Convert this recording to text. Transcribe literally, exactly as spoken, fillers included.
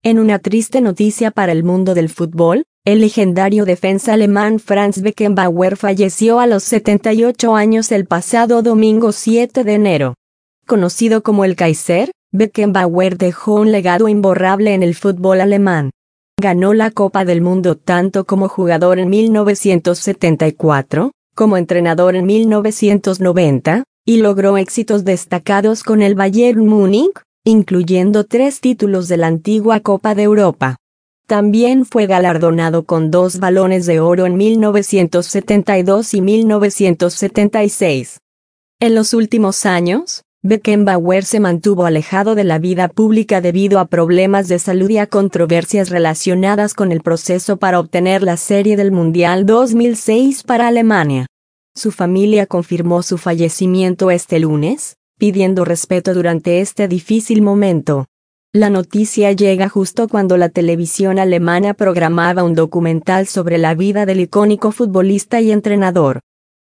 En una triste noticia para el mundo del fútbol, el legendario defensa alemán Franz Beckenbauer falleció a los setenta y ocho años el pasado domingo siete de enero. Conocido como el Kaiser, Beckenbauer dejó un legado imborrable en el fútbol alemán. Ganó la Copa del Mundo tanto como jugador en mil novecientos setenta y cuatro, como entrenador en mil novecientos noventa, y logró éxitos destacados con el Bayern Múnich, incluyendo tres títulos de la antigua Copa de Europa. También fue galardonado con dos Balones de Oro en mil novecientos setenta y dos y mil novecientos setenta y seis. En los últimos años, Beckenbauer se mantuvo alejado de la vida pública debido a problemas de salud y a controversias relacionadas con el proceso para obtener la serie del Mundial dos mil seis para Alemania. Su familia confirmó su fallecimiento este lunes, pidiendo respeto durante este difícil momento. La noticia llega justo cuando la televisión alemana programaba un documental sobre la vida del icónico futbolista y entrenador.